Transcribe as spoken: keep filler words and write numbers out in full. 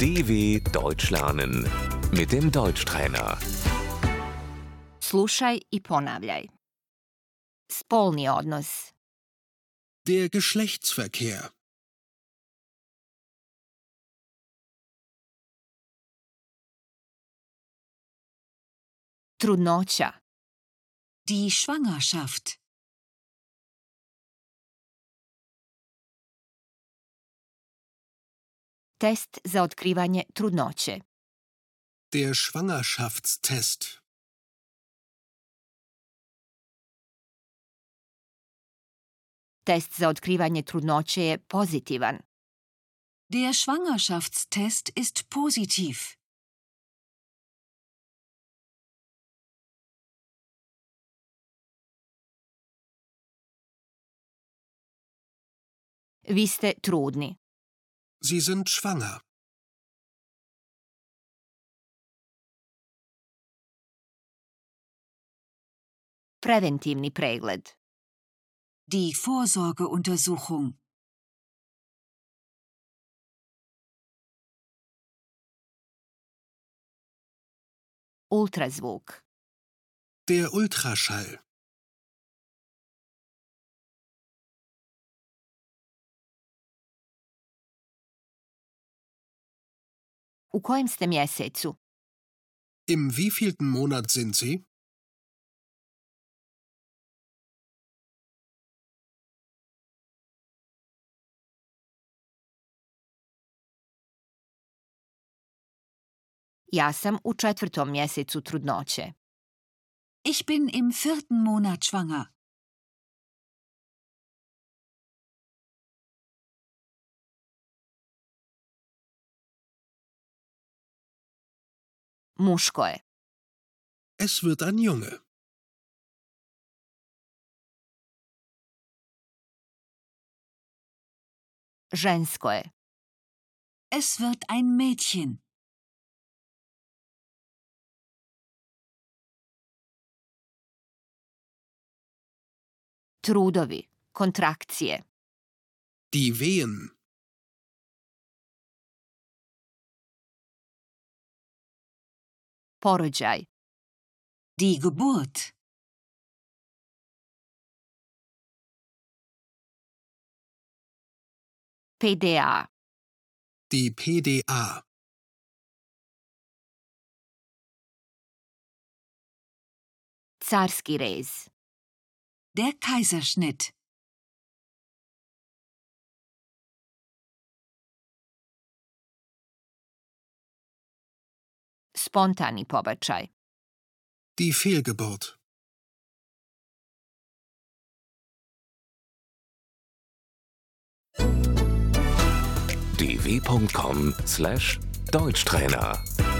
D W Deutsch lernen mit dem Deutschtrainer. Slušaj i ponavljaj. Spolni odnos, Der Geschlechtsverkehr. trudnoća, Die Schwangerschaft. test za otkrivanje trudnoće, Der Schwangerschaftstest. test za otkrivanje trudnoće je pozitivan. Der Schwangerschaftstest ist positiv. Vi ste trudni. Sie sind schwanger. Preventivni pregled, Die Vorsorgeuntersuchung. ultrazvuk, Der Ultraschall. u kojem ste mjesecu, Im wievielten Monat sind Sie? ja sam u četvrtom mjesecu trudnoće. Ich bin im vierten Monat schwanger. Muško je, Es wird ein Junge. žensko je, Es wird ein Mädchen. trudovi, kontrakcije, Die Wehen. porođaj, Die Geburt. P D A, Die P D A. carski rez, Der Kaiserschnitt. spontani pobačaj, Die Fehlgeburt. d w punkt com slash Deutschtrainer